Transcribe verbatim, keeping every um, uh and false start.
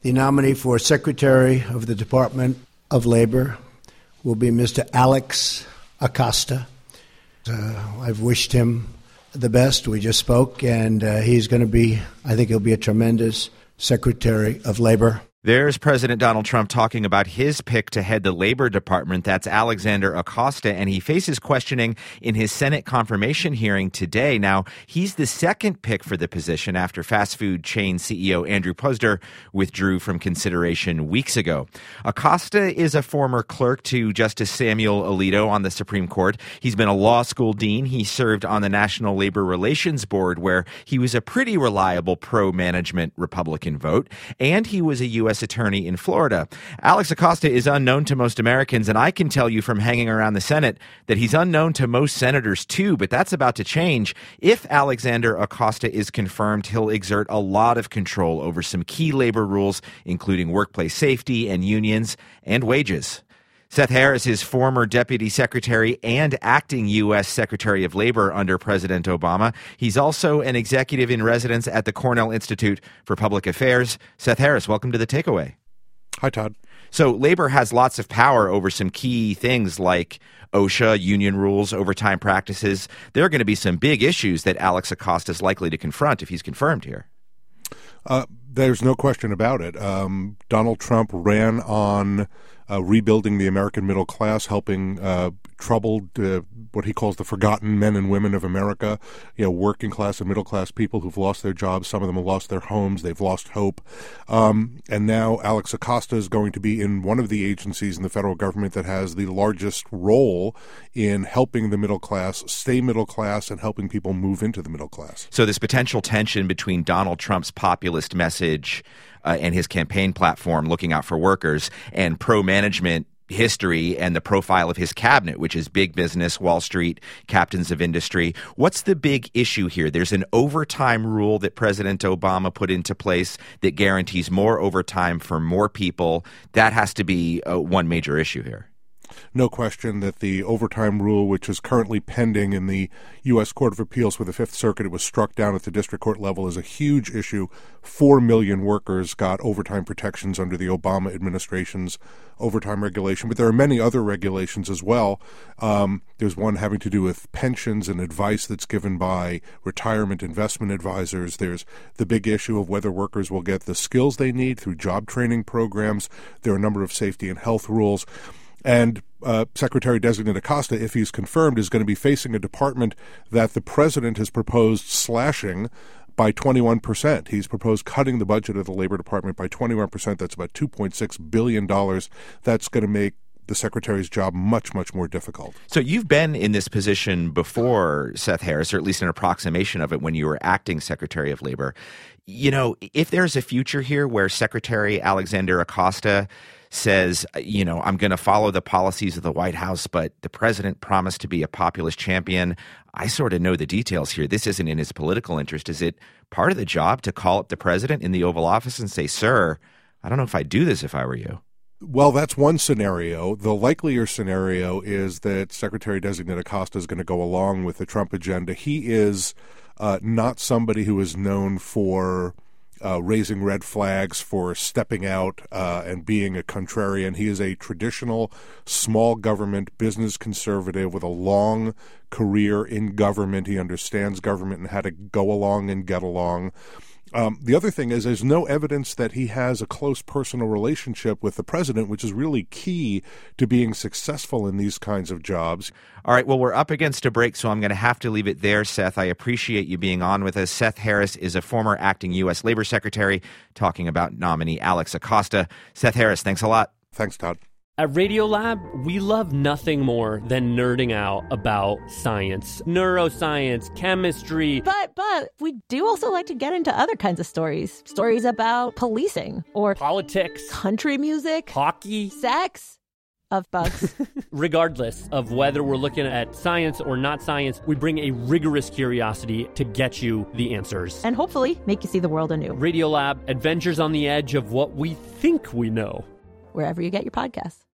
The nominee for Secretary of the Department of Labor will be Mister Alex Acosta. Uh, I've wished him the best. We just spoke, and uh, he's going to be, I think he'll be a tremendous Secretary of Labor. There's President Donald Trump talking about his pick to head the Labor Department. That's Alexander Acosta, and he faces questioning in his Senate confirmation hearing today. Now, he's the second pick for the position after fast food chain C E O Andrew Puzder withdrew from consideration weeks ago. Acosta is a former clerk to Justice Samuel Alito on the Supreme Court. He's been a law school dean. He served on the National Labor Relations Board, where he was a pretty reliable pro-management Republican vote, and he was a U S attorney in Florida. Alex Acosta is unknown to most Americans, and I can tell you from hanging around the Senate that he's unknown to most senators too, but that's about to change. If Alexander Acosta is confirmed, he'll exert a lot of control over some key labor rules, including workplace safety and unions and wages. Seth Harris is former Deputy Secretary and acting U S Secretary of Labor under President Obama. He's also an executive in residence at the Cornell Institute for Public Affairs. Seth Harris, welcome to The Takeaway. Hi, Todd. So labor has lots of power over some key things like OSHA, union rules, overtime practices. There are going to be some big issues that Alex Acosta is likely to confront if he's confirmed here. Uh, there's no question about it. Um, Donald Trump ran on uh, rebuilding the American middle class, helping uh, troubled, uh, what he calls the forgotten men and women of America, you know, working class and middle class people who've lost their jobs. Some of them have lost their homes. They've lost hope. Um, and now Alex Acosta is going to be in one of the agencies in the federal government that has the largest role in helping the middle class stay middle class and helping people move into the middle class. So this potential tension between Donald Trump's populist message uh, and his campaign platform, looking out for workers, and pro-management history and the profile of his cabinet, which is big business, Wall Street, captains of industry. What's the big issue here? There's an overtime rule that President Obama put into place that guarantees more overtime for more people. That has to be uh, one major issue here. No question that the overtime rule, which is currently pending in the U S Court of Appeals for the Fifth Circuit, it was struck down at the district court level, is a huge issue. Four million workers got overtime protections under the Obama administration's overtime regulation, but there are many other regulations as well. Um, there's one having to do with pensions and advice that's given by retirement investment advisors. There's the big issue of whether workers will get the skills they need through job training programs. There are a number of safety and health rules. And uh, Secretary-designate Acosta, if he's confirmed, is going to be facing a department that the president has proposed slashing by twenty-one percent. He's proposed cutting the budget of the Labor Department by twenty-one percent. That's about two point six billion dollars. That's going to make the secretary's job much, much more difficult. So you've been in this position before, Seth Harris, or at least an approximation of it when you were acting Secretary of Labor. You know, if there's a future here where Secretary Alexander Acosta says, you know, I'm going to follow the policies of the White House, but the president promised to be a populist champion, I sort of know the details here. This isn't in his political interest. Is it part of the job to call up the president in the Oval Office and say, sir, I don't know if I'd do this if I were you? Well, that's one scenario. The likelier scenario is that Secretary-designate Acosta is going to go along with the Trump agenda. He is uh, not somebody who is known for Uh, raising red flags, for stepping out uh, and being a contrarian. He is a traditional small government business conservative with a long career in government. He understands government and how to go along and get along. Um, the other thing is there's no evidence that he has a close personal relationship with the president, which is really key to being successful in these kinds of jobs. All right, well, we're up against a break, so I'm going to have to leave it there, Seth. I appreciate you being on with us. Seth Harris is a former acting U S Labor Secretary talking about nominee Alex Acosta. Seth Harris, thanks a lot. Thanks, Todd. At Radiolab, we love nothing more than nerding out about science, neuroscience, chemistry. But, but, we do also like to get into other kinds of stories. Stories about policing or politics, country music, hockey, sex, of bugs. Regardless of whether we're looking at science or not science, we bring a rigorous curiosity to get you the answers. And hopefully make you see the world anew. Radiolab, adventures on the edge of what we think we know. Wherever you get your podcasts.